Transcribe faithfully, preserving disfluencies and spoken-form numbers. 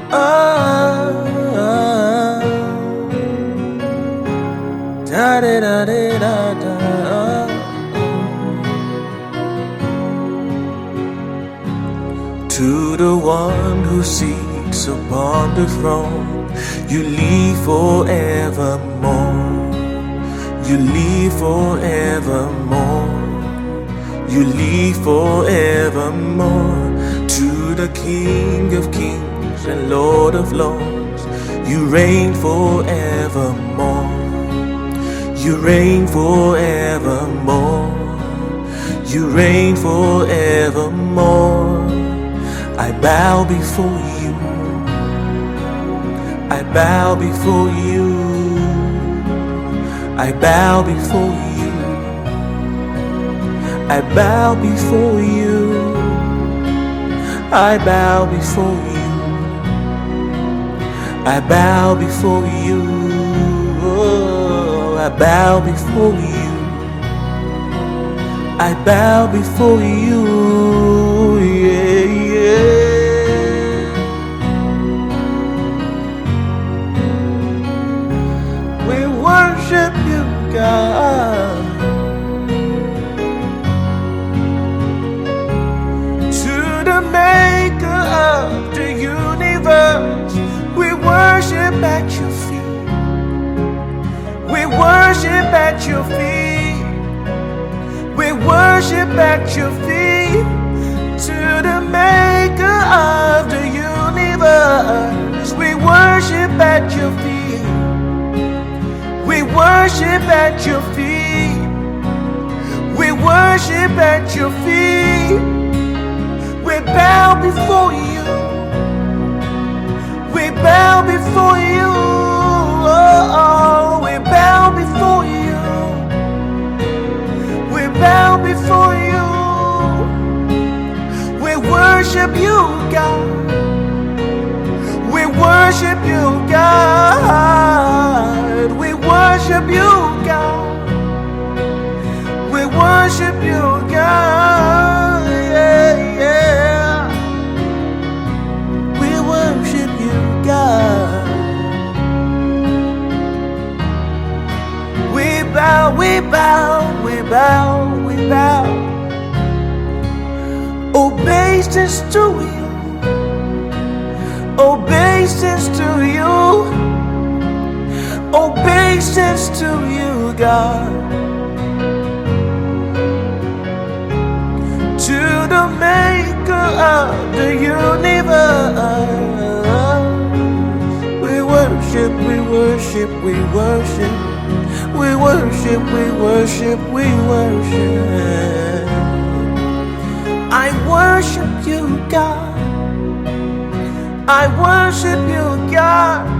Ah, ah, da da da da da da. To the one who sits upon the throne, you live forevermore. You live forevermore. You live forevermore. To the King of Kings and Lord of Lords, you reign forevermore. You reign forevermore. You reign forevermore. I bow before you. I bow before you. I bow before you. I bow before you. I bow before you. I bow before you. Oh, I bow before you. I bow before you. Yeah, yeah. We worship you, God. Maker of the universe, we worship at your feet. We worship at your feet. We worship at your feet. To the maker of the universe, we worship at your feet. We worship at your feet. We worship at your feet. We bow before you. We bow before you. Oh, oh, we bow before you. We bow before you. We worship you, God. We worship you, God. We worship you, God. We worship you, God. Yeah, yeah. We worship you, God. We bow, we bow, we bow, we bow. Obeisance to you. Obeisance to you. Obeisance to you, God. To the maker of the universe, we worship, we worship, we worship, we worship, we worship, we worship. I worship you, God. I worship you, God.